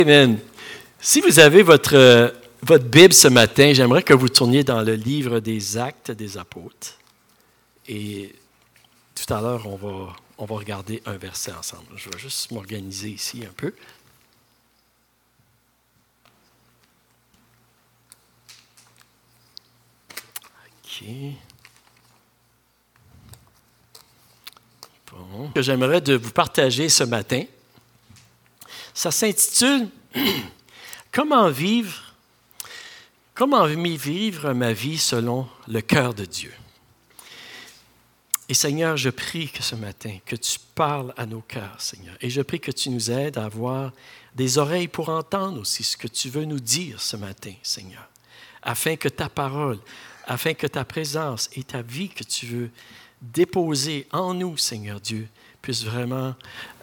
Amen. Si vous avez votre Bible ce matin, j'aimerais que vous tourniez dans le livre des Actes des Apôtres. Et tout à l'heure, on va regarder un verset ensemble. Je vais juste m'organiser ici un peu. OK. Bon. Ce que j'aimerais de vous partager ce matin, ça s'intitule « Comment vivre ma vie selon le cœur de Dieu ». Et Seigneur, je prie que ce matin, que tu parles à nos cœurs, Seigneur. Et je prie que tu nous aides à avoir des oreilles pour entendre aussi ce que tu veux nous dire ce matin, Seigneur. Afin que ta parole, afin que ta présence et ta vie que tu veux déposer en nous, Seigneur Dieu, puisse vraiment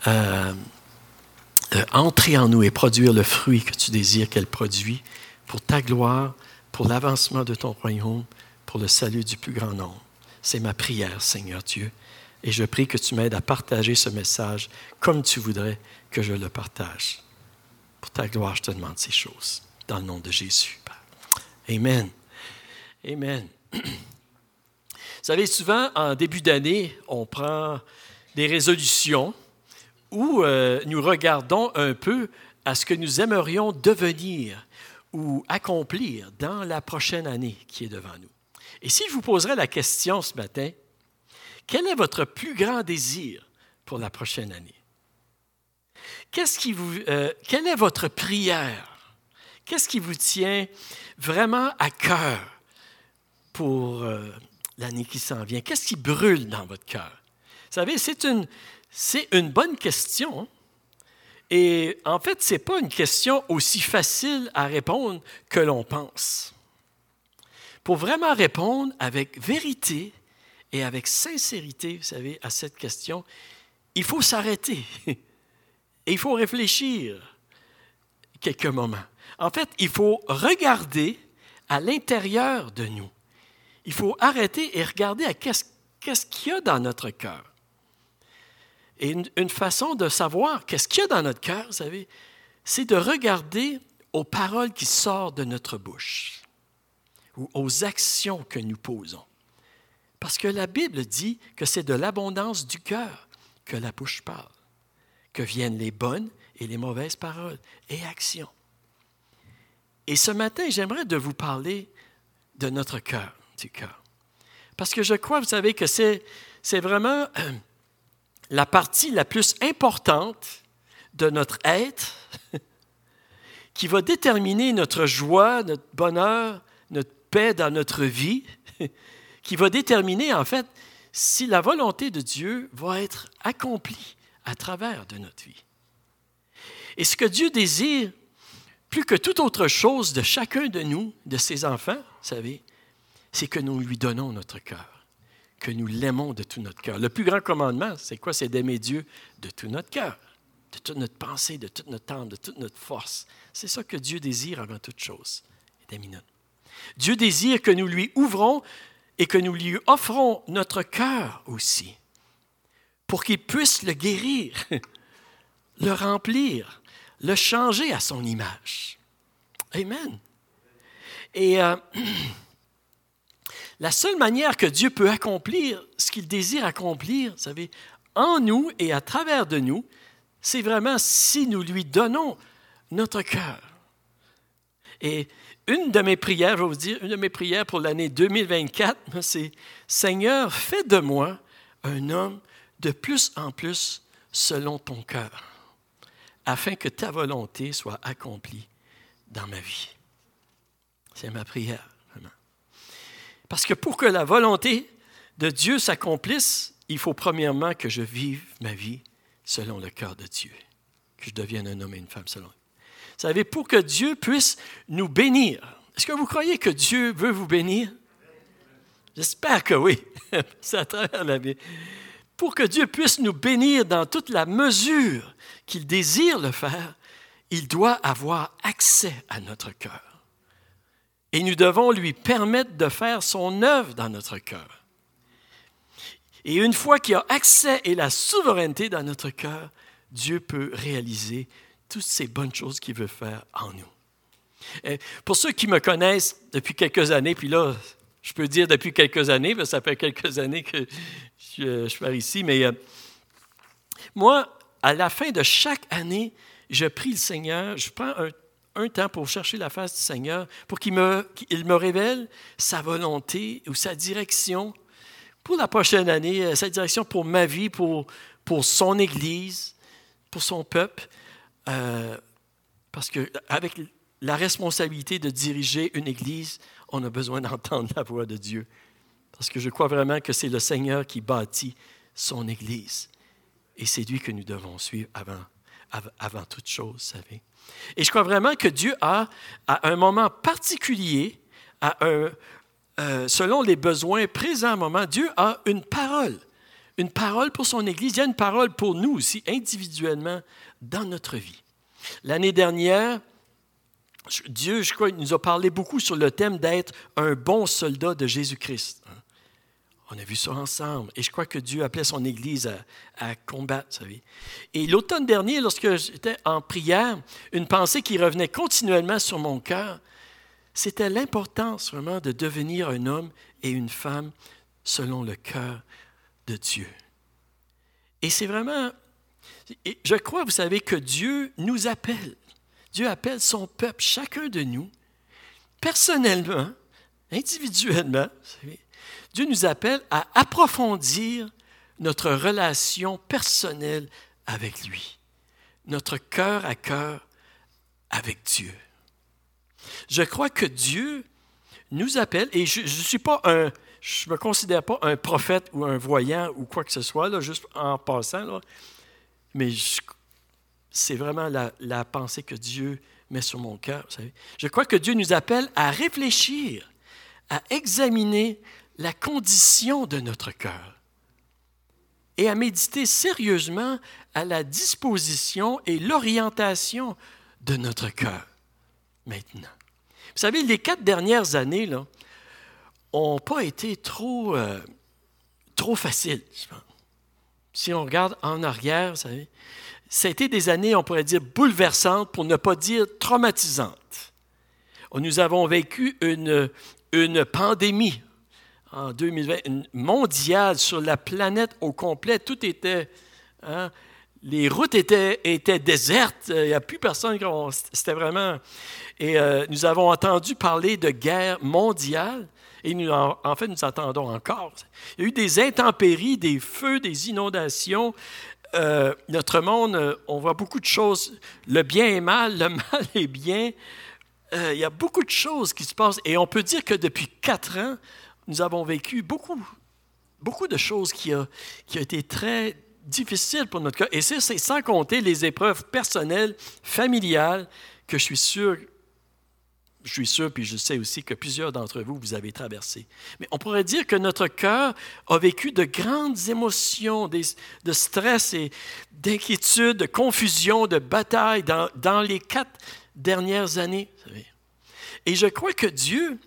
entrer en nous et produire le fruit que tu désires qu'elle produise pour ta gloire, pour l'avancement de ton royaume, pour le salut du plus grand nombre. C'est ma prière, Seigneur Dieu, et je prie que tu m'aides à partager ce message comme tu voudrais que je le partage. Pour ta gloire, je te demande ces choses, dans le nom de Jésus, Père. Amen. Amen. Vous savez, souvent, en début d'année, on prend des résolutions où nous regardons un peu à ce que nous aimerions devenir ou accomplir dans la prochaine année qui est devant nous. Et si je vous poserais la question ce matin, quel est votre plus grand désir pour la prochaine année? Quelle est votre prière? Qu'est-ce qui vous tient vraiment à cœur pour l'année qui s'en vient? Qu'est-ce qui brûle dans votre cœur? Vous savez, c'est une bonne question. Et en fait, ce n'est pas une question aussi facile à répondre que l'on pense. Pour vraiment répondre avec vérité et avec sincérité, vous savez, à cette question, il faut s'arrêter et il faut réfléchir quelques moments. En fait, il faut regarder à l'intérieur de nous. Il faut arrêter et regarder à qu'est-ce qu'il y a dans notre cœur. Et une façon de savoir qu'est-ce qu'il y a dans notre cœur, vous savez, c'est de regarder aux paroles qui sortent de notre bouche ou aux actions que nous posons. Parce que la Bible dit que c'est de l'abondance du cœur que la bouche parle, que viennent les bonnes et les mauvaises paroles et actions. Et ce matin, j'aimerais de vous parler de notre cœur, du cœur. Parce que je crois, vous savez, que c'est vraiment la partie la plus importante de notre être qui va déterminer notre joie, notre bonheur, notre paix dans notre vie, qui va déterminer, en fait, si la volonté de Dieu va être accomplie à travers de notre vie. Et ce que Dieu désire, plus que toute autre chose de chacun de nous, de ses enfants, vous savez, c'est que nous lui donnons notre cœur, que nous l'aimons de tout notre cœur. Le plus grand commandement, c'est quoi? C'est d'aimer Dieu de tout notre cœur, de toute notre pensée, de toute notre âme, de toute notre force. C'est ça que Dieu désire avant toute chose. Dieu désire que nous lui ouvrons et que nous lui offrons notre cœur aussi, pour qu'il puisse le guérir, le remplir, le changer à son image. Amen. Et la seule manière que Dieu peut accomplir ce qu'il désire accomplir, vous savez, en nous et à travers de nous, c'est vraiment si nous lui donnons notre cœur. Et une de mes prières, je vais vous dire, une de mes prières pour l'année 2024, c'est « Seigneur, fais de moi un homme de plus en plus selon ton cœur, afin que ta volonté soit accomplie dans ma vie. » C'est ma prière, vraiment. Parce que pour que la volonté de Dieu s'accomplisse, il faut premièrement que je vive ma vie selon le cœur de Dieu, que je devienne un homme et une femme selon. Vous savez, pour que Dieu puisse nous bénir, est-ce que vous croyez que Dieu veut vous bénir? J'espère que oui, c'est à travers la Bible. Pour que Dieu puisse nous bénir dans toute la mesure qu'il désire le faire, il doit avoir accès à notre cœur. Et nous devons lui permettre de faire son œuvre dans notre cœur. Et une fois qu'il a accès et la souveraineté dans notre cœur, Dieu peut réaliser toutes ces bonnes choses qu'il veut faire en nous. Et pour ceux qui me connaissent depuis quelques années, puis là, je peux dire depuis quelques années, parce que ça fait quelques années que je suis ici, mais moi, à la fin de chaque année, je prie le Seigneur, je prends un temps pour chercher la face du Seigneur, pour qu'il me révèle sa volonté ou sa direction pour la prochaine année, sa direction pour ma vie, pour son Église, pour son peuple, parce qu'avec la responsabilité de diriger une Église, on a besoin d'entendre la voix de Dieu. Parce que je crois vraiment que c'est le Seigneur qui bâtit son Église. Et c'est lui que nous devons suivre avant toute chose, vous savez. Et je crois vraiment que Dieu a, à un moment particulier, selon les besoins présents à un moment, Dieu a une parole pour son Église. Il y a une parole pour nous aussi, individuellement, dans notre vie. L'année dernière, Dieu, je crois, nous a parlé beaucoup sur le thème d'être un bon soldat de Jésus-Christ. On a vu ça ensemble. Et je crois que Dieu appelait son Église à combattre, vous savez. Et l'automne dernier, lorsque j'étais en prière, une pensée qui revenait continuellement sur mon cœur, c'était l'importance vraiment de devenir un homme et une femme selon le cœur de Dieu. Et c'est vraiment... Je crois, vous savez, que Dieu nous appelle. Dieu appelle son peuple, chacun de nous, personnellement, individuellement. Vous savez, Dieu nous appelle à approfondir notre relation personnelle avec lui, notre cœur à cœur avec Dieu. Je crois que Dieu nous appelle, et je me considère pas un prophète ou un voyant ou quoi que ce soit, là, juste en passant, là, mais c'est vraiment la pensée que Dieu met sur mon cœur. Vous savez. Je crois que Dieu nous appelle à réfléchir, à examiner la condition de notre cœur et à méditer sérieusement à la disposition et l'orientation de notre cœur maintenant. Vous savez, les 4 dernières années n'ont pas été trop faciles, je pense. Si on regarde en arrière, vous savez, ça a été des années, on pourrait dire, bouleversantes, pour ne pas dire traumatisantes. Nous avons vécu une pandémie en 2020, mondiale, sur la planète au complet. Tout était... les routes étaient désertes, il n'y a plus personne. C'était vraiment... Et nous avons entendu parler de guerre mondiale, et en fait, nous entendons encore. Il y a eu des intempéries, des feux, des inondations. Notre monde, on voit beaucoup de choses. Le bien est mal, le mal est bien. Il y a beaucoup de choses qui se passent. Et on peut dire que depuis 4 ans, nous avons vécu beaucoup de choses qui ont été très difficiles pour notre cœur. Et c'est sans compter les épreuves personnelles, familiales, que je suis sûr, puis je sais aussi que plusieurs d'entre vous, vous avez traversé. Mais on pourrait dire que notre cœur a vécu de grandes émotions, de stress et d'inquiétude, de confusion, de bataille dans les 4 dernières années. Vous savez. Et je crois que Dieu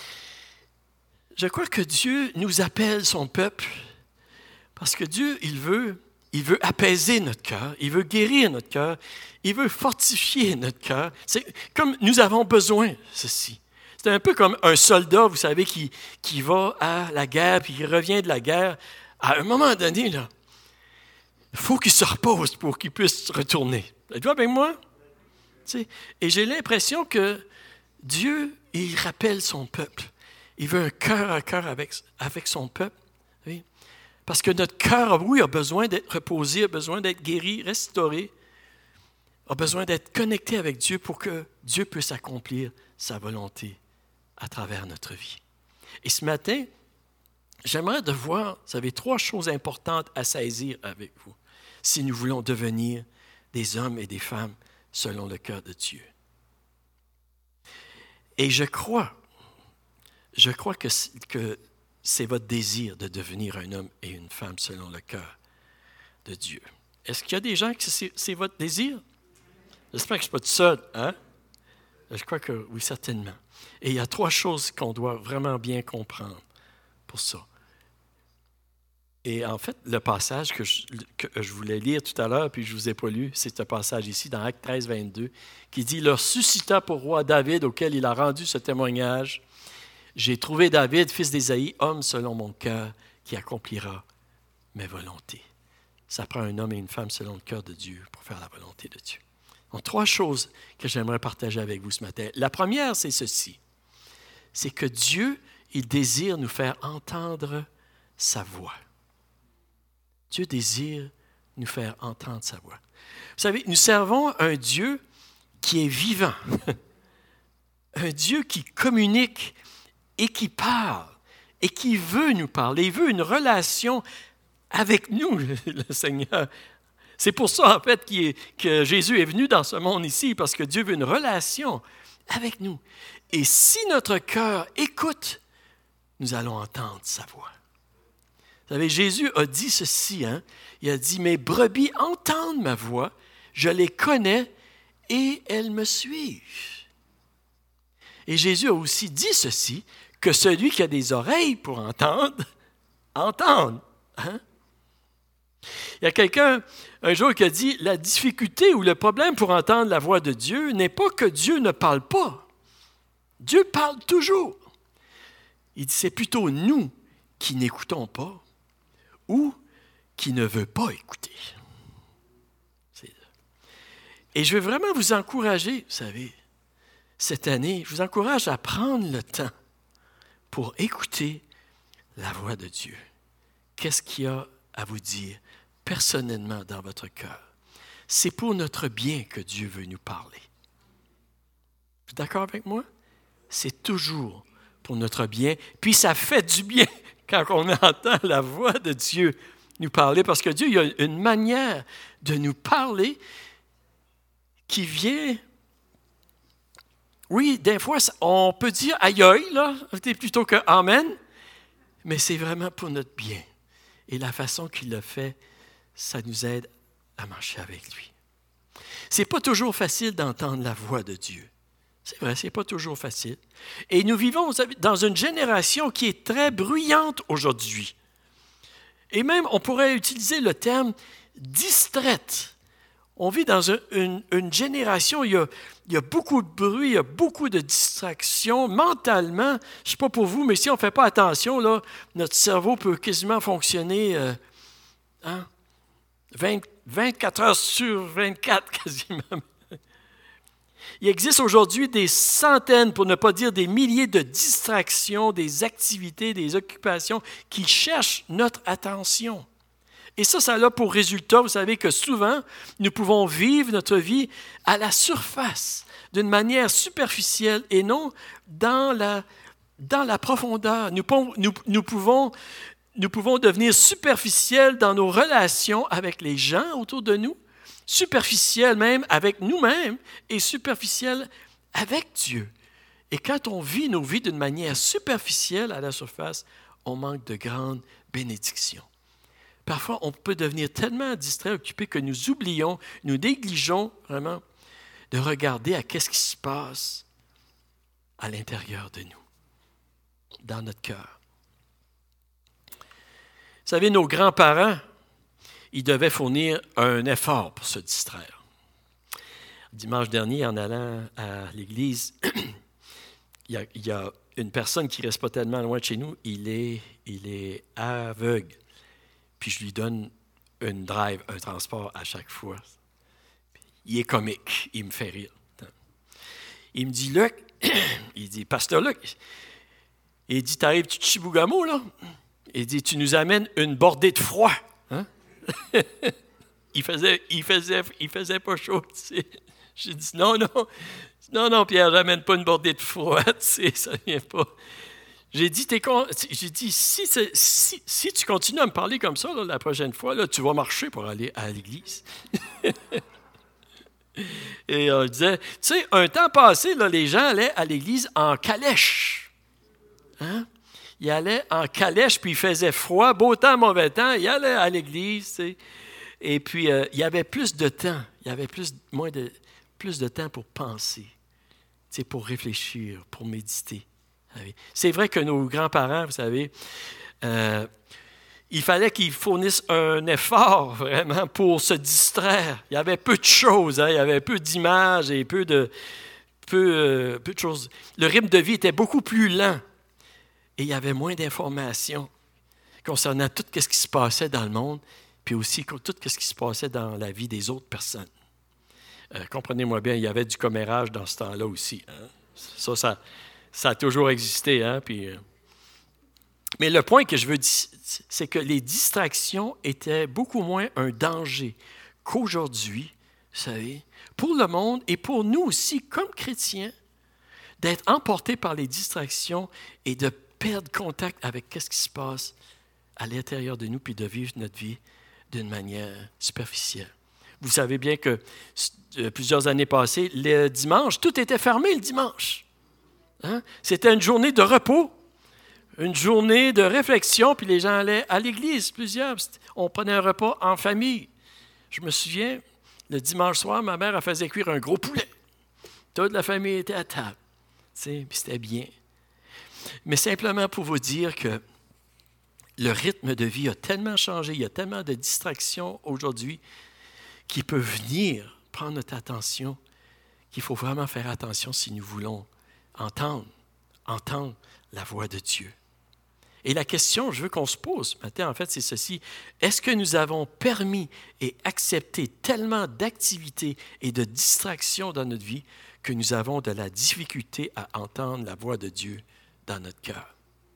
nous appelle son peuple parce que Dieu, il veut apaiser notre cœur, il veut guérir notre cœur, il veut fortifier notre cœur. C'est comme nous avons besoin de ceci. C'est un peu comme un soldat, vous savez, qui va à la guerre, puis qui revient de la guerre. À un moment donné, il faut qu'il se repose pour qu'il puisse retourner. Êtes-vous avec moi? Et j'ai l'impression que Dieu, il rappelle son peuple. Il veut un cœur à cœur avec son peuple. Oui? Parce que notre cœur, oui, a besoin d'être reposé, a besoin d'être guéri, restauré, a besoin d'être connecté avec Dieu pour que Dieu puisse accomplir sa volonté à travers notre vie. Et ce matin, j'aimerais de voir, vous savez, 3 choses importantes à saisir avec vous si nous voulons devenir des hommes et des femmes selon le cœur de Dieu. Et je crois que c'est votre désir de devenir un homme et une femme selon le cœur de Dieu. Est-ce qu'il y a des gens qui c'est votre désir? J'espère que je ne suis pas tout seul, hein? Je crois que oui, certainement. Et il y a 3 choses qu'on doit vraiment bien comprendre pour ça. Et en fait, le passage que je voulais lire tout à l'heure, puis je ne vous ai pas lu, c'est ce passage ici, dans Actes 13, 22, qui dit « Leur suscita pour roi David, auquel il a rendu ce témoignage. J'ai trouvé David, fils d'Ésaïe, homme selon mon cœur, qui accomplira mes volontés. » Ça prend un homme et une femme selon le cœur de Dieu pour faire la volonté de Dieu. Donc, 3 choses que j'aimerais partager avec vous ce matin. La première, c'est ceci. C'est que Dieu, il désire nous faire entendre sa voix. Dieu désire nous faire entendre sa voix. Vous savez, nous servons un Dieu qui est vivant, un Dieu qui communique et qui parle et qui veut nous parler. Il veut une relation avec nous, le Seigneur. C'est pour ça, en fait, que Jésus est venu dans ce monde ici, parce que Dieu veut une relation avec nous. Et si notre cœur écoute, nous allons entendre sa voix. Vous savez, Jésus a dit ceci, il a dit « Mes brebis entendent ma voix, je les connais et elles me suivent. » Et Jésus a aussi dit ceci, que celui qui a des oreilles pour entendre, entende. Il y a quelqu'un un jour qui a dit « La difficulté ou le problème pour entendre la voix de Dieu n'est pas que Dieu ne parle pas. Dieu parle toujours. » Il dit « C'est plutôt nous qui n'écoutons pas ou qui ne veut pas écouter. » Et je veux vraiment vous encourager, vous savez, cette année, je vous encourage à prendre le temps pour écouter la voix de Dieu. Qu'est-ce qu'il y a à vous dire personnellement dans votre cœur? C'est pour notre bien que Dieu veut nous parler. Vous êtes d'accord avec moi? C'est toujours pour notre bien. Puis ça fait du bien quand on entend la voix de Dieu nous parler, parce que Dieu, il a une manière de nous parler qui vient... Oui, des fois, on peut dire aïe aïe, là, plutôt que amen, mais c'est vraiment pour notre bien. Et la façon qu'il le fait, ça nous aide à marcher avec lui. C'est pas toujours facile d'entendre la voix de Dieu. C'est vrai, c'est pas toujours facile. Et nous vivons, vous savez, dans une génération qui est très bruyante aujourd'hui. Et même, on pourrait utiliser le terme distraite. On vit dans une génération, il y a beaucoup de bruit, il y a beaucoup de distractions. Mentalement, je ne sais pas pour vous, mais si on ne fait pas attention, là, notre cerveau peut quasiment fonctionner 24 heures sur 24 quasiment. Il existe aujourd'hui des centaines, pour ne pas dire des milliers de distractions, des activités, des occupations qui cherchent notre attention. Et ça a pour résultat, vous savez que souvent, nous pouvons vivre notre vie à la surface, d'une manière superficielle et non dans la profondeur. Nous pouvons devenir superficiels dans nos relations avec les gens autour de nous, superficiels même avec nous-mêmes et superficiels avec Dieu. Et quand on vit nos vies d'une manière superficielle à la surface, on manque de grandes bénédictions. Parfois, on peut devenir tellement distrait, occupé, que nous oublions, nous négligeons vraiment de regarder à qu'est-ce qui se passe à l'intérieur de nous, dans notre cœur. Vous savez, nos grands-parents, ils devaient fournir un effort pour se distraire. Dimanche dernier, en allant à l'église, il y a une personne qui ne reste pas tellement loin de chez nous, il est aveugle. Puis je lui donne une drive, un transport à chaque fois. Il est comique, il me fait rire. Il me dit, Luc, il dit, Pasteur Luc, il dit, t'arrives-tu de Chibougamau, là? Il dit, tu nous amènes une bordée de froid. Hein? il faisait pas chaud, tu sais. J'ai dit, non, Pierre, j'amène pas une bordée de froid, tu sais, ça vient pas. J'ai dit, si tu continues à me parler comme ça, là, la prochaine fois, là, tu vas marcher pour aller à l'église. Et on disait, tu sais, un temps passé, là, les gens allaient à l'église en calèche. Hein? Ils allaient en calèche, puis il faisait froid, beau temps, mauvais temps, ils allaient à l'église, tu sais. Et puis, il y avait plus de temps, il y avait plus de temps pour penser, tu sais, pour réfléchir, pour méditer. C'est vrai que nos grands-parents, vous savez, il fallait qu'ils fournissent un effort vraiment pour se distraire. Il y avait peu de choses, hein? Il y avait peu d'images et peu de choses. Le rythme de vie était beaucoup plus lent et il y avait moins d'informations concernant tout ce qui se passait dans le monde, puis aussi tout ce qui se passait dans la vie des autres personnes. Comprenez-moi bien, il y avait du commérage dans ce temps-là aussi. Hein? Ça a toujours existé. Hein? Mais le point que je veux dire, c'est que les distractions étaient beaucoup moins un danger qu'aujourd'hui, vous savez, pour le monde et pour nous aussi, comme chrétiens, d'être emportés par les distractions et de perdre contact avec ce qui se passe à l'intérieur de nous, puis de vivre notre vie d'une manière superficielle. Vous savez bien que plusieurs années passées, le dimanche, tout était fermé le dimanche. Hein? C'était une journée de repos, une journée de réflexion, puis les gens allaient à l'église, plusieurs. On prenait un repas en famille. Je me souviens, le dimanche soir, ma mère elle faisait cuire un gros poulet. Toute la famille était à table. Puis c'était bien. Mais simplement pour vous dire que le rythme de vie a tellement changé, il y a tellement de distractions aujourd'hui qui peuvent venir prendre notre attention, qu'il faut vraiment faire attention si nous voulons entendre la voix de Dieu. Et la question, je veux qu'on se pose maintenant, en fait, c'est ceci. Est-ce que nous avons permis et accepté tellement d'activités et de distractions dans notre vie que nous avons de la difficulté à entendre la voix de Dieu dans notre cœur?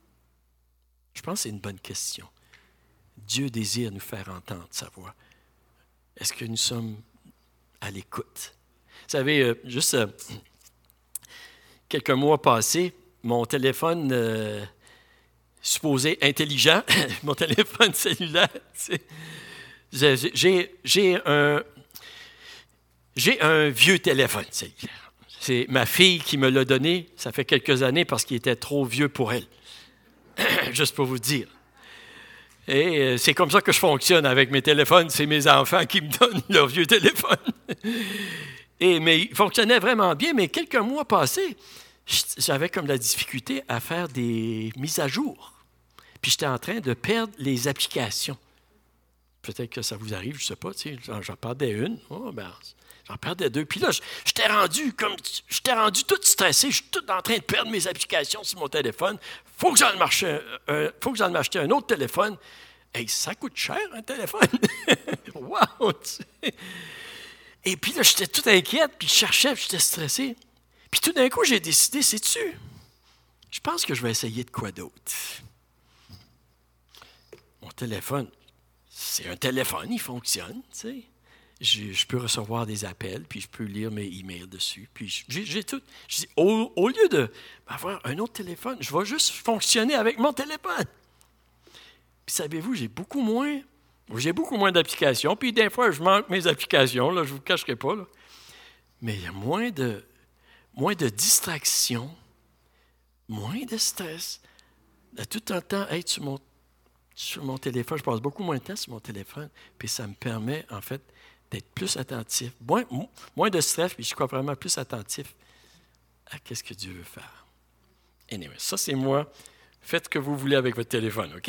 Je pense que c'est une bonne question. Dieu désire nous faire entendre sa voix. Est-ce que nous sommes à l'écoute? Vous savez, juste quelques mois passés, mon téléphone supposé intelligent, mon téléphone cellulaire, j'ai un vieux téléphone cellulaire. C'est ma fille qui me l'a donné, ça fait quelques années parce qu'il était trop vieux pour elle. Juste pour vous dire. Et c'est comme ça que je fonctionne avec mes téléphones. C'est mes enfants qui me donnent leur vieux téléphone. Mais il fonctionnait vraiment bien, mais quelques mois passés, j'avais comme la difficulté à faire des mises à jour. Puis j'étais en train de perdre les applications. Peut-être que ça vous arrive, je ne sais pas, j'en perdais une, j'en perdais deux. Puis là, j'étais rendu tout stressé, je suis tout en train de perdre mes applications sur mon téléphone. Faut que j'en m'achète un autre téléphone. Hey, ça coûte cher, un téléphone. Wow! Et puis là, j'étais tout inquiète, puis je cherchais, puis j'étais stressé. Puis tout d'un coup, j'ai décidé, sais-tu, je pense que je vais essayer de quoi d'autre. Mon téléphone, c'est un téléphone, il fonctionne, tu sais. Je peux recevoir des appels, puis je peux lire mes emails dessus. Puis j'ai tout. Je dis, au lieu d'avoir un autre téléphone, je vais juste fonctionner avec mon téléphone. Puis savez-vous, j'ai beaucoup moins d'applications. Puis des fois, je manque mes applications, là, je ne vous cacherai pas. Là. Mais il y a moins de distractions, moins de stress. De tout le temps être sur mon téléphone. Je passe beaucoup moins de temps sur mon téléphone. Puis ça me permet, en fait, d'être plus attentif, moins de stress, puis je crois vraiment plus attentif à ce que Dieu veut faire. Anyway, ça c'est moi. Faites ce que vous voulez avec votre téléphone, OK?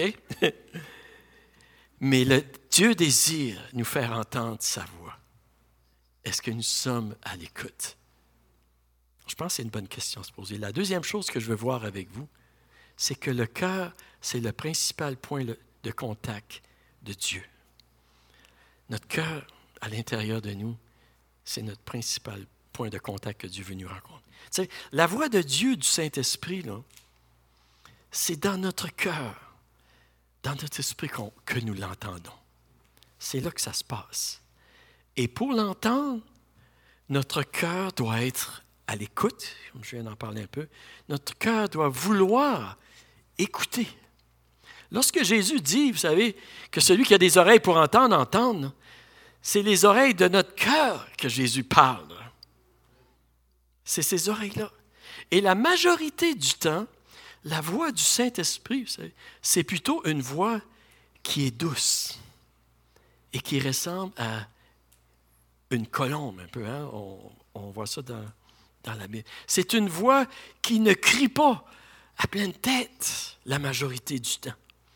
Mais Dieu désire nous faire entendre sa voix. Est-ce que nous sommes à l'écoute? Je pense que c'est une bonne question à se poser. La deuxième chose que je veux voir avec vous, c'est que le cœur, c'est le principal point de contact de Dieu. Notre cœur, à l'intérieur de nous, c'est notre principal point de contact que Dieu veut nous rencontrer. Tu sais, la voix de Dieu, du Saint-Esprit, là, c'est dans notre cœur, dans notre esprit que nous l'entendons. C'est là que ça se passe. Et pour l'entendre, notre cœur doit être à l'écoute, comme je viens d'en parler un peu. Notre cœur doit vouloir écouter. Lorsque Jésus dit, vous savez, que celui qui a des oreilles pour entendre, entende, c'est les oreilles de notre cœur que Jésus parle. C'est ces oreilles-là. Et la majorité du temps, la voix du Saint-Esprit, vous savez, c'est plutôt une voix qui est douce et qui ressemble à une colombe un peu. Hein? On voit ça dans la Bible. C'est une voix qui ne crie pas à pleine tête la majorité du temps.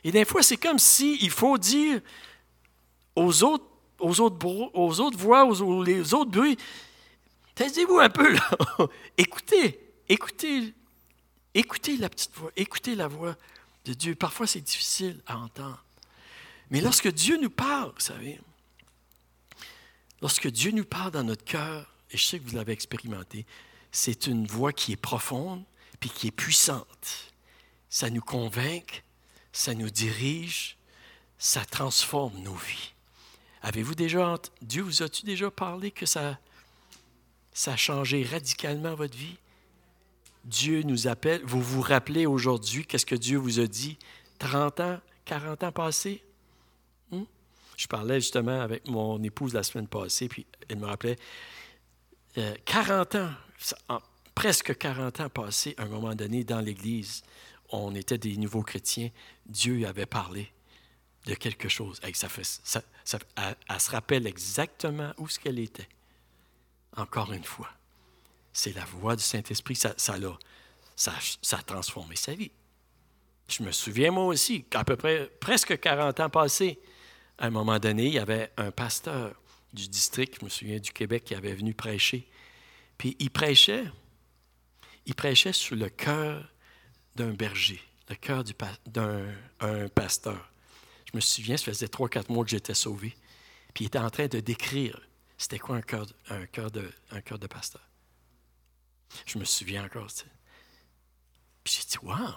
Et des fois, c'est comme si il faut dire aux autres voix, les autres bruits, taisez-vous un peu, là. Écoutez la petite voix, écoutez la voix de Dieu. Parfois, c'est difficile à entendre. Mais lorsque Dieu nous parle, vous savez, lorsque Dieu nous parle dans notre cœur, et je sais que vous l'avez expérimenté, c'est une voix qui est profonde puis qui est puissante. Ça nous convainc, ça nous dirige, ça transforme nos vies. Dieu vous a-tu déjà parlé que ça a changé radicalement votre vie? Dieu nous appelle. Vous vous rappelez aujourd'hui qu'est-ce que Dieu vous a dit 30 ans, 40 ans passés? Je parlais justement avec mon épouse la semaine passée, puis elle me rappelait 40 ans, presque 40 ans passés, à un moment donné, dans l'Église, on était des nouveaux chrétiens, Dieu avait parlé de quelque chose. Elle se rappelle exactement où ce qu'elle était. Encore une fois, c'est la voix du Saint-Esprit, ça a transformé sa vie. Je me souviens, moi aussi, qu'à peu près presque 40 ans passés, à un moment donné, il y avait un pasteur du district, je me souviens du Québec, qui avait venu prêcher. Puis il prêchait sur le cœur d'un berger, le cœur d'un pasteur. Je me souviens, ça faisait 3-4 mois que j'étais sauvé. Puis il était en train de décrire c'était quoi un cœur de pasteur. Je me souviens encore. Tu sais. Puis j'ai dit, wow,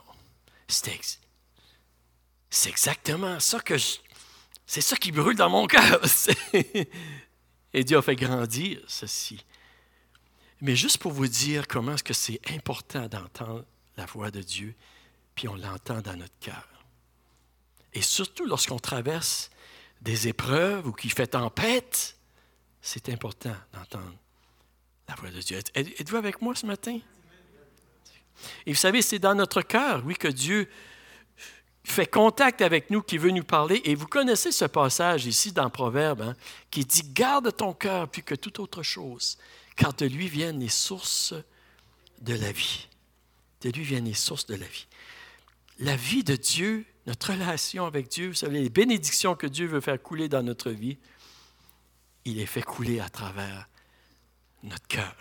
c'est exactement ça c'est ça qui brûle dans mon cœur. Et Dieu a fait grandir ceci. Mais juste pour vous dire comment est-ce que c'est important d'entendre la voix de Dieu, puis on l'entend dans notre cœur. Et surtout lorsqu'on traverse des épreuves ou qu'il fait tempête, c'est important d'entendre la voix de Dieu. Êtes-vous avec moi ce matin? Et vous savez, c'est dans notre cœur, oui, que Dieu fait contact avec nous, qui veut nous parler. Et vous connaissez ce passage ici dans Proverbe, qui dit « Garde ton cœur plus que toute autre chose, car de lui viennent les sources de la vie. » De lui viennent les sources de la vie. La vie de Dieu, notre relation avec Dieu, vous savez, les bénédictions que Dieu veut faire couler dans notre vie, il les fait couler à travers notre cœur.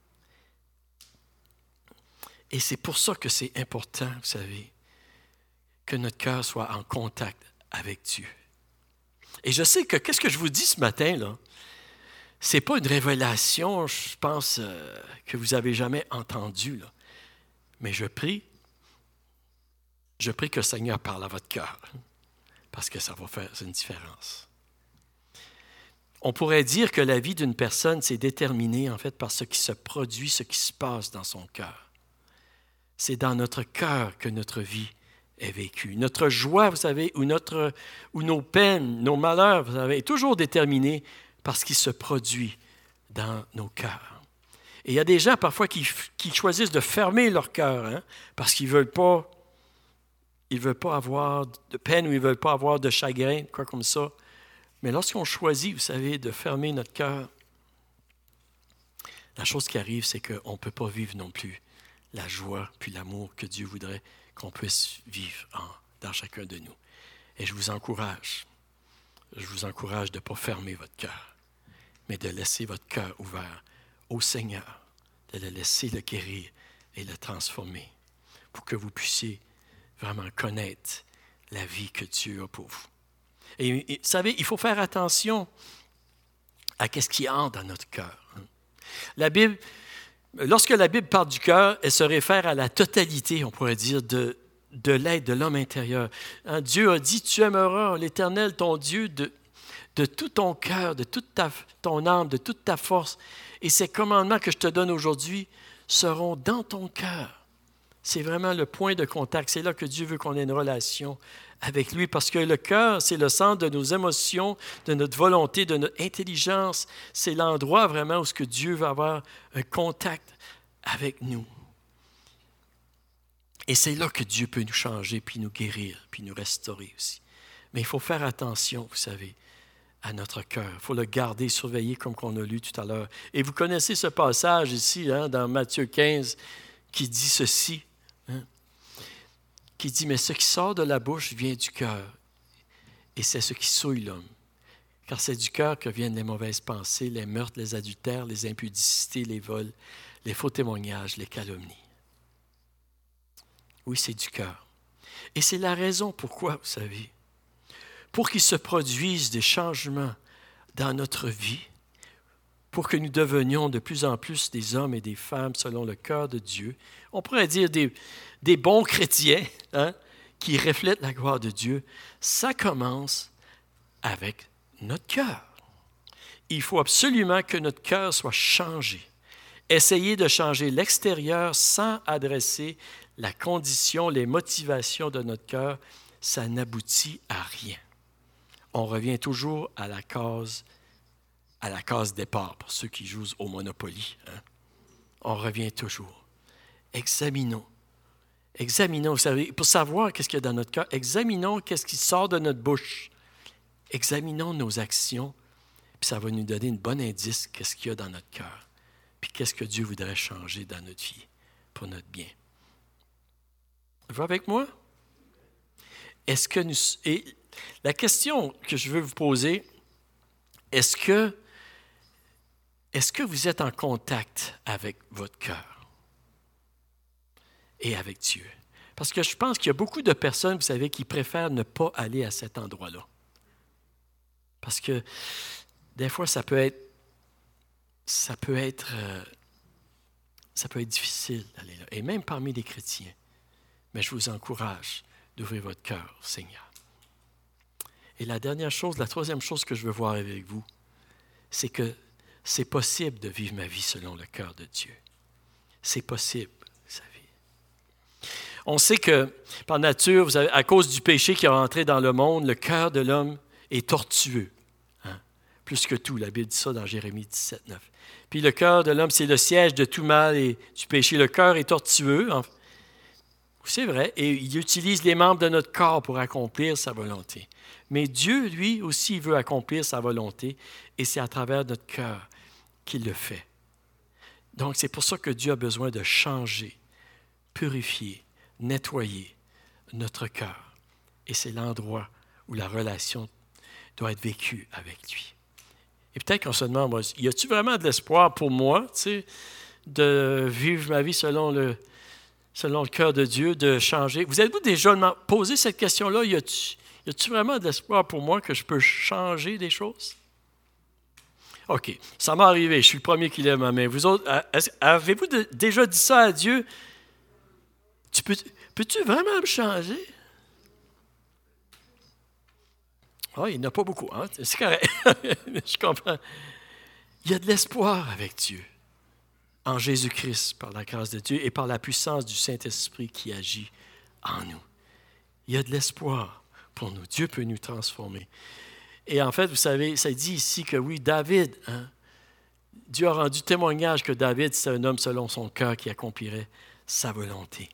Et c'est pour ça que c'est important, vous savez, que notre cœur soit en contact avec Dieu. Et je sais que, qu'est-ce que je vous dis ce matin, là? Ce n'est pas une révélation, je pense, que vous n'avez jamais entendue, là. Mais je prie que le Seigneur parle à votre cœur, parce que ça va faire une différence. On pourrait dire que la vie d'une personne, c'est déterminé, en fait, par ce qui se produit, ce qui se passe dans son cœur. C'est dans notre cœur que notre vie est vécue. Notre joie, vous savez, ou nos peines, nos malheurs, vous savez, est toujours déterminé par ce qui se produit dans nos cœurs. Et il y a des gens, parfois, qui choisissent de fermer leur cœur, parce qu'ils ne veulent pas avoir de peine ou ils ne veulent pas avoir de chagrin, quoi comme ça. Mais lorsqu'on choisit, vous savez, de fermer notre cœur, la chose qui arrive, c'est qu'on ne peut pas vivre non plus la joie puis l'amour que Dieu voudrait qu'on puisse vivre dans chacun de nous. Et je vous encourage de ne pas fermer votre cœur, mais de laisser votre cœur ouvert au Seigneur, de le laisser le guérir et le transformer pour que vous puissiez vraiment connaître la vie que Dieu a pour vous. Et vous savez, il faut faire attention à ce qui entre dans notre cœur. La Bible, lorsque la Bible parle du cœur, elle se réfère à la totalité, on pourrait dire, de l'être de l'homme intérieur. Dieu a dit, tu aimeras l'Éternel, ton Dieu, de tout ton cœur, de toute ton âme, de toute ta force. Et ces commandements que je te donne aujourd'hui seront dans ton cœur. C'est vraiment le point de contact. C'est là que Dieu veut qu'on ait une relation avec lui, parce que le cœur, c'est le centre de nos émotions, de notre volonté, de notre intelligence. C'est l'endroit vraiment où ce que Dieu va avoir un contact avec nous. Et c'est là que Dieu peut nous changer, puis nous guérir, puis nous restaurer aussi. Mais il faut faire attention, vous savez, à notre cœur. Il faut le garder, surveiller, comme on a lu tout à l'heure. Et vous connaissez ce passage ici, dans Matthieu 15, qui dit ceci. qui dit, mais ce qui sort de la bouche vient du cœur, et c'est ce qui souille l'homme. Car c'est du cœur que viennent les mauvaises pensées, les meurtres, les adultères, les impudicités, les vols, les faux témoignages, les calomnies. Oui, c'est du cœur. Et c'est la raison pourquoi, vous savez, pour qu'il se produise des changements dans notre vie, pour que nous devenions de plus en plus des hommes et des femmes selon le cœur de Dieu. On pourrait dire des bons chrétiens qui reflètent la gloire de Dieu. Ça commence avec notre cœur. Il faut absolument que notre cœur soit changé. Essayer de changer l'extérieur sans adresser la condition, les motivations de notre cœur, ça n'aboutit à rien. On revient toujours à la case départ, pour ceux qui jouent au Monopoly. On revient toujours. Examinons, vous savez, pour savoir qu'est-ce qu'il y a dans notre cœur, examinons qu'est-ce qui sort de notre bouche. Examinons nos actions, puis ça va nous donner une bonne indice qu'est-ce qu'il y a dans notre cœur, puis qu'est-ce que Dieu voudrait changer dans notre vie pour notre bien. Vous avec moi? Et la question que je veux vous poser, est-ce que vous êtes en contact avec votre cœur et avec Dieu? Parce que je pense qu'il y a beaucoup de personnes, vous savez, qui préfèrent ne pas aller à cet endroit-là. Parce que des fois, ça peut être difficile d'aller là. Et même parmi les chrétiens. Mais je vous encourage d'ouvrir votre cœur au Seigneur. Et la troisième chose que je veux voir avec vous, c'est que c'est possible de vivre ma vie selon le cœur de Dieu. C'est possible, vous savez. On sait que, par nature, vous savez, à cause du péché qui est rentré dans le monde, le cœur de l'homme est tortueux. Plus que tout, la Bible dit ça dans Jérémie 17, 9. Puis le cœur de l'homme, c'est le siège de tout mal et du péché. Le cœur est tortueux. C'est vrai, et il utilise les membres de notre corps pour accomplir sa volonté. Mais Dieu, lui aussi, veut accomplir sa volonté, et c'est à travers notre cœur qu'il le fait. Donc, c'est pour ça que Dieu a besoin de changer, purifier, nettoyer notre cœur. Et c'est l'endroit où la relation doit être vécue avec lui. Et peut-être qu'on se demande, y a-t-il vraiment de l'espoir pour moi, de vivre ma vie selon le cœur de Dieu, de changer? Vous êtes-vous déjà posé cette question-là? Y a-t-il vraiment de l'espoir pour moi que je peux changer des choses? OK, ça m'est arrivé, je suis le premier qui lève ma main. Vous autres, avez-vous déjà dit ça à Dieu? Peux-tu vraiment me changer? Il n'y en a pas beaucoup, hein? C'est correct. Je comprends. Il y a de l'espoir avec Dieu, en Jésus-Christ, par la grâce de Dieu et par la puissance du Saint-Esprit qui agit en nous. Il y a de l'espoir pour nous. Dieu peut nous transformer. Et en fait, vous savez, ça dit ici que oui, David, Dieu a rendu témoignage que David, c'est un homme selon son cœur qui accomplirait sa volonté.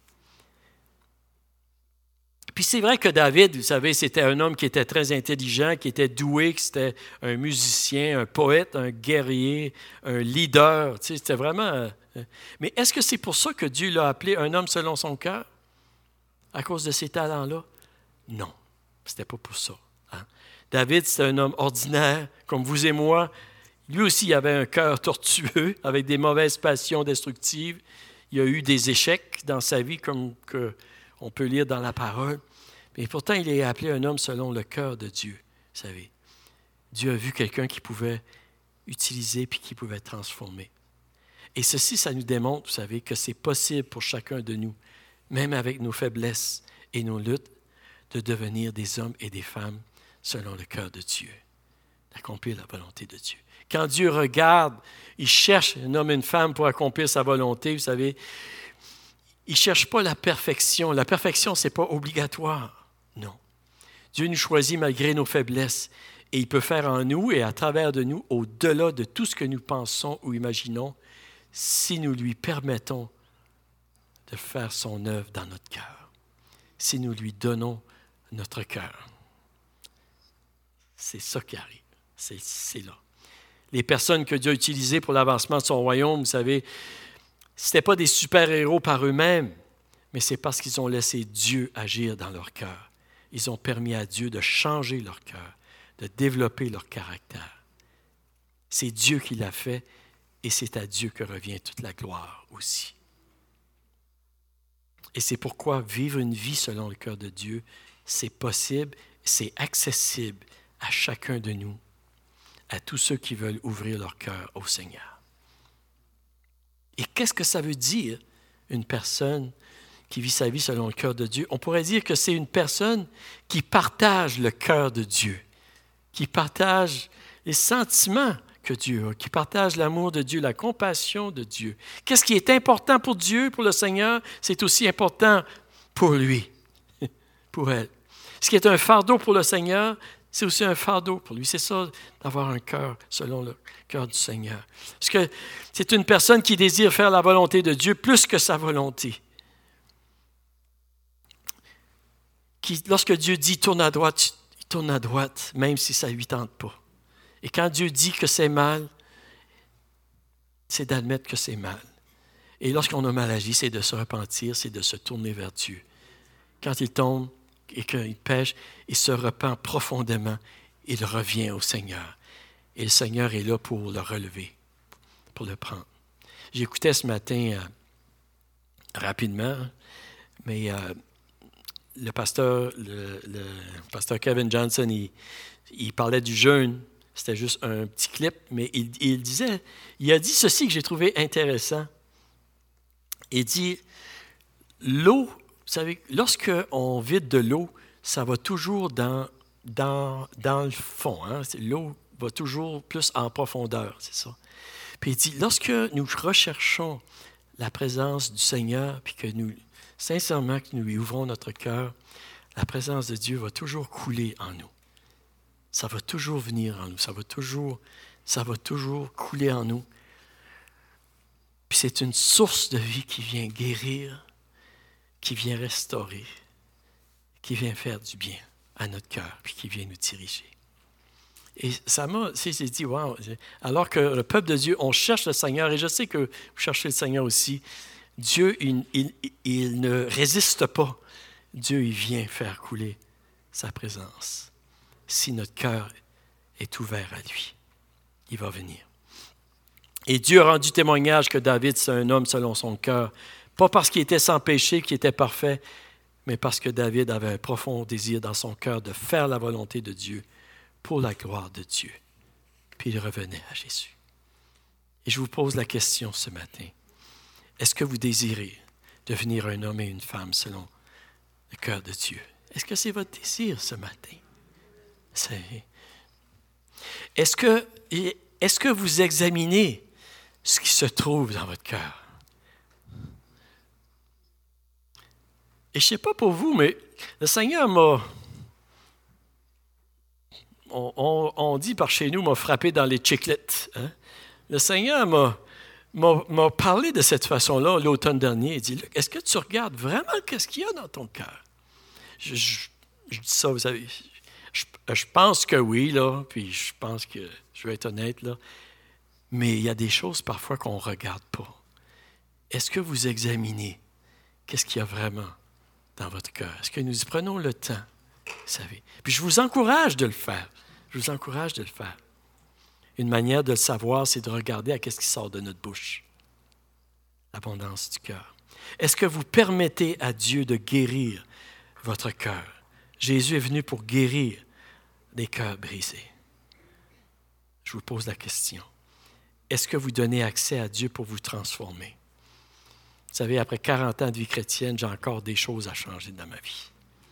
Puis c'est vrai que David, vous savez, c'était un homme qui était très intelligent, qui était doué, qui était un musicien, un poète, un guerrier, un leader. Tu sais, c'était vraiment... Mais est-ce que c'est pour ça que Dieu l'a appelé un homme selon son cœur? À cause de ses talents-là? Non, c'était pas pour ça. David, c'était un homme ordinaire, comme vous et moi. Lui aussi, il avait un cœur tortueux, avec des mauvaises passions destructives. Il a eu des échecs dans sa vie, comme on peut lire dans la parole. Mais pourtant, il est appelé un homme selon le cœur de Dieu, vous savez. Dieu a vu quelqu'un qui pouvait utiliser puis qui pouvait transformer. Et ceci, ça nous démontre, vous savez, que c'est possible pour chacun de nous, même avec nos faiblesses et nos luttes, de devenir des hommes et des femmes selon le cœur de Dieu, d'accomplir la volonté de Dieu. Quand Dieu regarde, il cherche un homme et une femme pour accomplir sa volonté, vous savez, il ne cherche pas la perfection. La perfection, ce n'est pas obligatoire. Non. Dieu nous choisit malgré nos faiblesses et il peut faire en nous et à travers de nous, au-delà de tout ce que nous pensons ou imaginons, si nous lui permettons de faire son œuvre dans notre cœur, si nous lui donnons notre cœur. C'est ça qui arrive. C'est là. Les personnes que Dieu a utilisées pour l'avancement de son royaume, vous savez, ce n'étaient pas des super-héros par eux-mêmes, mais c'est parce qu'ils ont laissé Dieu agir dans leur cœur. Ils ont permis à Dieu de changer leur cœur, de développer leur caractère. C'est Dieu qui l'a fait et c'est à Dieu que revient toute la gloire aussi. Et c'est pourquoi vivre une vie selon le cœur de Dieu, c'est possible, c'est accessible à chacun de nous, à tous ceux qui veulent ouvrir leur cœur au Seigneur. Et qu'est-ce que ça veut dire, une personne qui vit sa vie selon le cœur de Dieu? On pourrait dire que c'est une personne qui partage le cœur de Dieu, qui partage les sentiments que Dieu a, qui partage l'amour de Dieu, la compassion de Dieu. Qu'est-ce qui est important pour Dieu, pour le Seigneur, c'est aussi important pour lui, pour elle. Ce qui est un fardeau pour le Seigneur, c'est aussi un fardeau pour lui. C'est ça, d'avoir un cœur selon le cœur du Seigneur. Parce que c'est une personne qui désire faire la volonté de Dieu plus que sa volonté. Qui, lorsque Dieu dit « tourne à droite », il tourne à droite, même si ça ne lui tente pas. Et quand Dieu dit que c'est mal, c'est d'admettre que c'est mal. Et lorsqu'on a mal agi, c'est de se repentir, c'est de se tourner vers Dieu. Quand il tombe et qu'il pêche, il se repent profondément, il revient au Seigneur. Et le Seigneur est là pour le relever, pour le prendre. J'écoutais ce matin, rapidement, mais le pasteur Kevin Johnson, il parlait du jeûne. C'était juste un petit clip, mais il a dit ceci que j'ai trouvé intéressant. Il dit, l'eau, vous savez, lorsqu'on vide de l'eau, ça va toujours dans le fond. Hein? L'eau va toujours plus en profondeur, c'est ça. Puis il dit, lorsque nous recherchons la présence du Seigneur, puis que nous, sincèrement, que nous lui ouvrons notre cœur, la présence de Dieu va toujours couler en nous. Ça va toujours venir en nous, ça va toujours couler en nous. Puis c'est une source de vie qui vient guérir, qui vient restaurer, qui vient faire du bien à notre cœur, puis qui vient nous diriger. Et ça m'a, j'ai dit, wow, alors que le peuple de Dieu, on cherche le Seigneur, et je sais que vous cherchez le Seigneur aussi, Dieu, il ne résiste pas. Dieu, il vient faire couler sa présence. Si notre cœur est ouvert à lui, il va venir. Et Dieu a rendu témoignage que David, c'est un homme selon son cœur, pas parce qu'il était sans péché, qu'il était parfait, mais parce que David avait un profond désir dans son cœur de faire la volonté de Dieu pour la gloire de Dieu. Puis il revenait à Jésus. Et je vous pose la question ce matin. Est-ce que vous désirez devenir un homme et une femme selon le cœur de Dieu? Est-ce que c'est votre désir ce matin? Est-ce que vous examinez ce qui se trouve dans votre cœur? Et je ne sais pas pour vous, mais le Seigneur on dit par chez nous, m'a frappé dans les chiclettes. Hein? Le Seigneur m'a parlé de cette façon-là l'automne dernier. Il dit, est-ce que tu regardes vraiment qu'est-ce qu'il y a dans ton cœur? Je dis ça, vous savez, je pense que oui, là, puis je pense que, je vais être honnête, là, mais il y a des choses parfois qu'on ne regarde pas. Est-ce que vous examinez qu'est-ce qu'il y a vraiment dans votre cœur? Est-ce que nous prenons le temps, vous savez? Puis je vous encourage de le faire. Je vous encourage de le faire. Une manière de le savoir, c'est de regarder à qu'est-ce qui sort de notre bouche. L'abondance du cœur. Est-ce que vous permettez à Dieu de guérir votre cœur? Jésus est venu pour guérir des cœurs brisés. Je vous pose la question. Est-ce que vous donnez accès à Dieu pour vous transformer? Vous savez, après 40 ans de vie chrétienne, j'ai encore des choses à changer dans ma vie.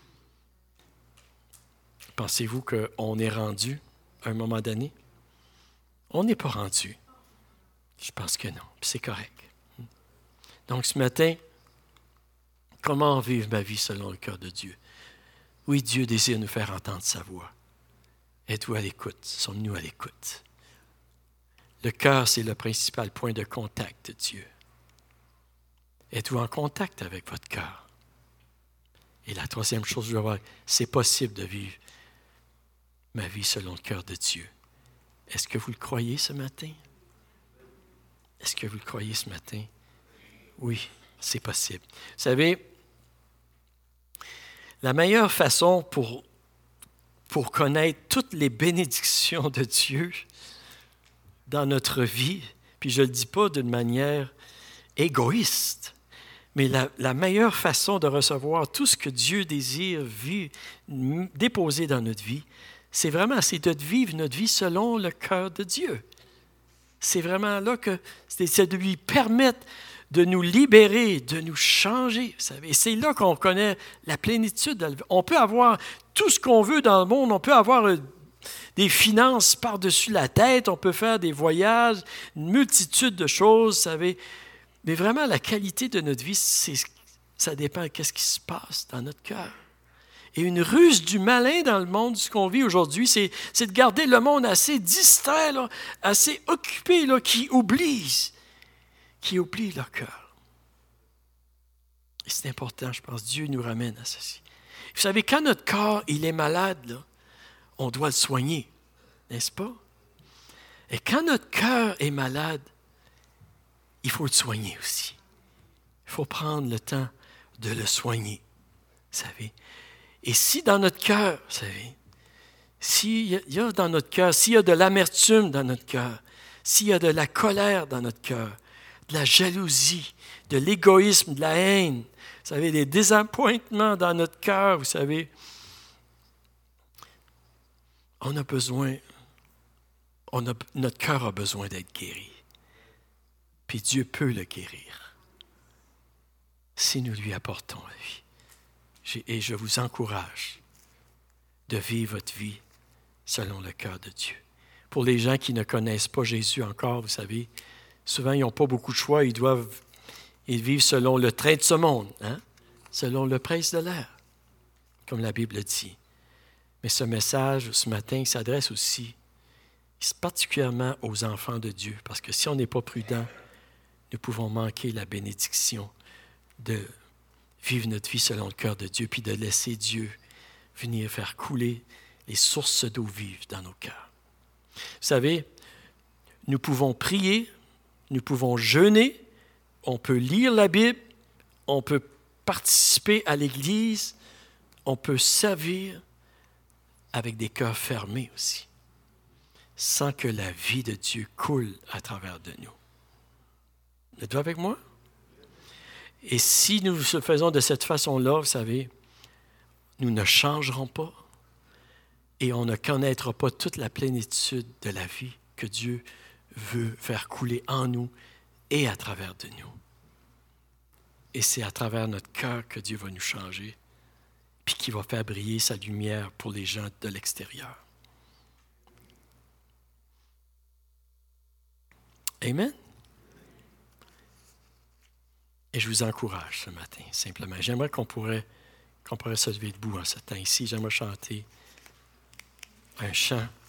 Pensez-vous qu'on est rendu à un moment donné? On n'est pas rendu. Je pense que non. Puis c'est correct. Donc ce matin, comment vivre ma vie selon le cœur de Dieu? Oui, Dieu désire nous faire entendre sa voix. Êtes-vous à l'écoute? Sommes-nous à l'écoute? Le cœur, c'est le principal point de contact de Dieu. Êtes-vous en contact avec votre cœur? Et la troisième chose, je vais voir, c'est possible de vivre ma vie selon le cœur de Dieu. Est-ce que vous le croyez ce matin? Est-ce que vous le croyez ce matin? Oui, c'est possible. Vous savez, La meilleure façon pour connaître toutes les bénédictions de Dieu dans notre vie, puis je ne le dis pas d'une manière égoïste, mais la meilleure façon de recevoir tout ce que Dieu désire déposer dans notre vie, c'est de vivre notre vie selon le cœur de Dieu. C'est vraiment là que c'est de lui permettre de nous libérer, de nous changer. Vous savez. Et c'est là qu'on connaît la plénitude. On peut avoir tout ce qu'on veut dans le monde. On peut avoir des finances par-dessus la tête. On peut faire des voyages, une multitude de choses. Vous savez. Mais vraiment, la qualité de notre vie, ça dépend de ce qui se passe dans notre cœur. Et une ruse du malin dans le monde, ce qu'on vit aujourd'hui, c'est de garder le monde assez distrait, là, assez occupé, là, qui oublie leur cœur. Et c'est important, je pense, Dieu nous ramène à ceci. Vous savez, quand notre corps il est malade, là, on doit le soigner, n'est-ce pas? Et quand notre cœur est malade, il faut le soigner aussi. Il faut prendre le temps de le soigner, vous savez. Et si dans notre cœur, vous savez, s'il y a dans notre cœur, s'il y a de l'amertume dans notre cœur, s'il y a de la colère dans notre cœur, de la jalousie, de l'égoïsme, de la haine, vous savez, des désappointements dans notre cœur, vous savez, notre cœur a besoin d'être guéri. Puis Dieu peut le guérir si nous lui apportons la vie. Et je vous encourage de vivre votre vie selon le cœur de Dieu. Pour les gens qui ne connaissent pas Jésus encore, vous savez, souvent ils n'ont pas beaucoup de choix, ils vivent selon le train de ce monde, selon le prince de l'air, comme la Bible dit. Mais ce message, ce matin, s'adresse aussi particulièrement aux enfants de Dieu, parce que si on n'est pas prudent, nous pouvons manquer la bénédiction de vivre notre vie selon le cœur de Dieu, puis de laisser Dieu venir faire couler les sources d'eau vive dans nos cœurs. Vous savez, nous pouvons prier, nous pouvons jeûner, on peut lire la Bible, on peut participer à l'Église, on peut servir avec des cœurs fermés aussi, sans que la vie de Dieu coule à travers de nous. Êtes-vous avec moi? Et si nous le faisons de cette façon-là, vous savez, nous ne changerons pas et on ne connaîtra pas toute la plénitude de la vie que Dieu veut faire couler en nous et à travers de nous. Et c'est à travers notre cœur que Dieu va nous changer, puis qui va faire briller sa lumière pour les gens de l'extérieur. Amen? Et je vous encourage ce matin, simplement. J'aimerais qu'on pourrait se lever debout en ce temps ici. J'aimerais chanter un chant